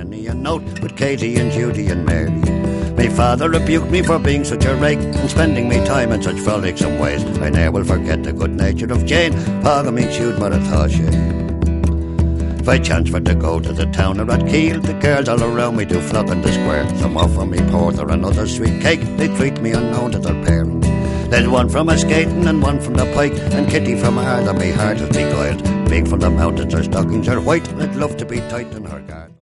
many a note with Katie and Judy and Mary. My father rebuked me for being such a rake and spending me time in such frolicsome ways. I ne'er will forget the good nature of Jane, Paga me chewed Maratha. If I chance for to go to the town or at Kiel, the girls all around me do flock in the square. Some offer me porter and other sweet cake, they treat me unknown to their parents. There's one from a skating and one from the pike, and Kitty from Ireland, me heart is beguiled. Big from the mountains, her stockings are white, I'd love to be tight in her garden.